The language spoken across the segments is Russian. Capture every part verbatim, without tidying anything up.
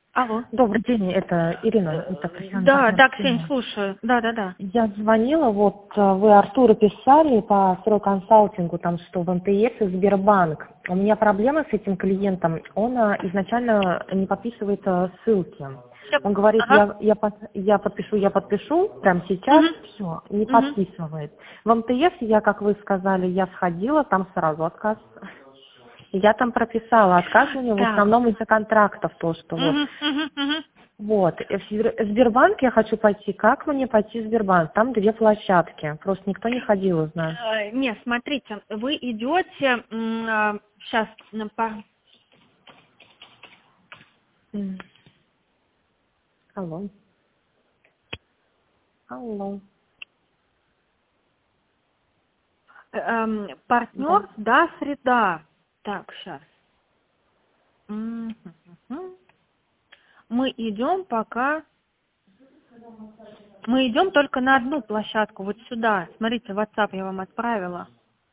Алло. Добрый день, это Ирина, это профессиональный Да, партнер да, Ксения, Ксения. слушаю. Да, да, да. Я звонила, вот э, вы Артуру писали по стройконсалтингу, там что в МТС и Сбербанк. У меня проблема с этим клиентом, он э, изначально не подписывает э, ссылки. Всё. Он говорит, Ага. я, я, под- я подпишу, я подпишу, прямо сейчас, Угу. все, не Угу. подписывает. В МТС я, как вы сказали, я сходила, там сразу отказ. Я там прописала отказ у него в Так. основном из-за контрактов, то, что вот. Угу, угу, угу. Вот, и в Сбер- в Сбербанк я хочу пойти. Как мне пойти в Сбербанк? Там две площадки. Просто никто не ходил, знаю. Э, Не, смотрите, вы идете сейчас на пар... М. Алло. Алло. эм, Да. партнер, да, среда. Так, сейчас. Мы идем пока, мы идем только на одну площадку, вот сюда. Смотрите, WhatsApp я вам отправила.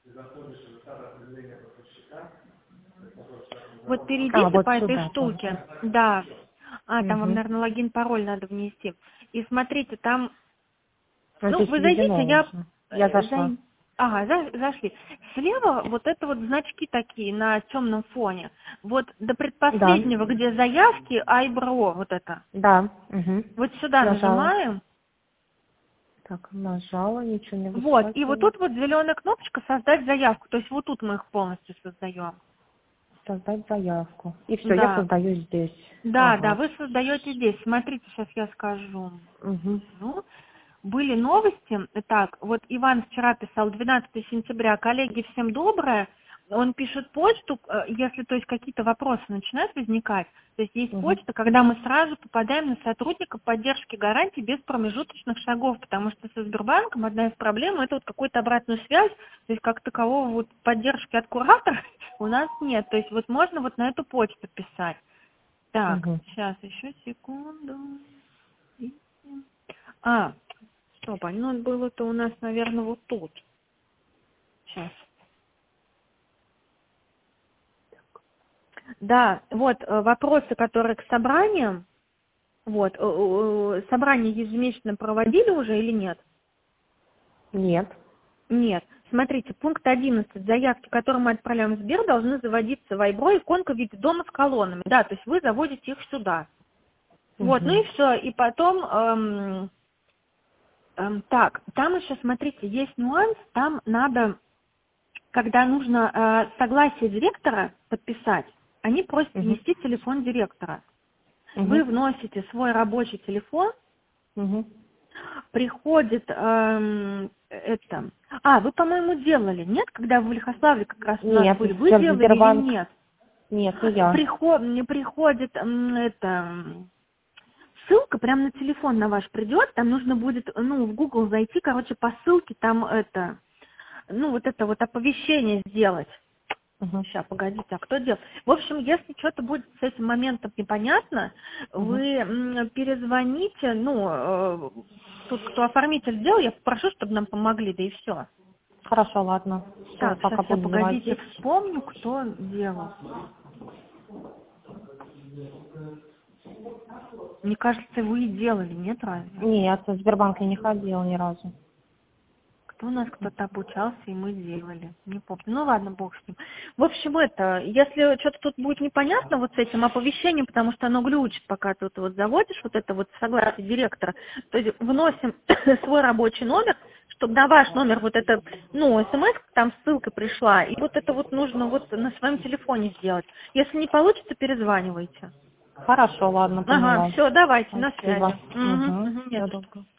Вот А, перейдите вот по этой сюда штуке. только. Да. А, там вам, Угу. наверное, логин, пароль надо внести. И смотрите, там, Ну, ну, здесь вы зайдите, введено я... уже. Я э, зашла. зай- Ага, за- зашли. Слева вот это вот значки такие на темном фоне. Вот до Да. предпоследнего, где заявки, айбро, вот это. Да. Угу. Вот сюда Нажала. нажимаем. Так, нажала, ничего не Вот, и вот выскакивает. тут вот зеленая кнопочка «Создать заявку». То есть вот тут мы их полностью создаем. Создать заявку. И все, я Да, создаю здесь. да, да, Ага. вы создаете здесь. Смотрите, сейчас я скажу. Угу. Ну, были новости. Так, вот Иван вчера писал, двенадцатого сентября, коллеги, всем доброе. Он пишет почту, э, если, то есть, какие-то вопросы начинают возникать. То есть есть Угу. почта, когда мы сразу попадаем на сотрудника поддержки гарантий без промежуточных шагов, потому что со Сбербанком одна из проблем — это вот какую-то обратную связь, то есть как такового вот поддержки от куратора у нас нет. То есть вот можно вот на эту почту писать. Так, Угу. сейчас, еще секунду. А, стоп, а ну было-то у нас, наверное, вот тут. Сейчас. Да, вот э, вопросы, которые к собраниям. Вот, э, э, собрание ежемесячно проводили уже или нет? Нет. Нет. Смотрите, пункт одиннадцать. Заявки, которые мы отправляем в Сбер, должны заводиться в Айбро, иконка в виде дома с колоннами. Да, то есть вы заводите их сюда. Вот, ну Угу. и все. И потом, эм, эм, так, там еще, смотрите, есть нюанс, там надо, когда нужно э, согласие директора подписать, они просят Угу. внести телефон директора. Угу. Вы вносите свой рабочий телефон, Угу. приходит эм, это... А, вы, по-моему, делали, нет? Когда вы в Лихославле как раз у нас Нет, были, вы в делали или Сбербанк. нет? Нет, не я. Приход, мне приходит м, это... м, ссылка прямо на телефон на ваш придет, там нужно будет, ну, в Google зайти, короче, по ссылке там это, ну, вот это вот оповещение сделать. Угу. Сейчас, погодите, а кто делал? В общем, если что-то будет с этим моментом непонятно, Угу. вы м, перезвоните, ну, э, тут кто оформитель сделал, я попрошу, чтобы нам помогли, да и все. Хорошо, ладно. Все, Так, сейчас пока я, буду погодите, заводить. вспомню, кто делал. Мне кажется, вы и делали, нет, разве? Нет, в Сбербанк я не ходила ни разу. Кто у нас кто-то обучался, и мы делали. Не помню. Ну ладно, бог с ним. В общем, это, если что-то тут будет непонятно вот с этим оповещением, потому что оно глючит, пока тут вот заводишь вот это вот согласие директора, то есть вносим свой рабочий номер, чтобы на ваш номер вот это, ну, смс, там ссылка пришла, и вот это вот нужно вот на своем телефоне сделать. Если не получится, перезванивайте. Хорошо, ладно, Ага, поняла. все, давайте, на связи. Спасибо. Угу, Угу. угу, Всего нет. доброго.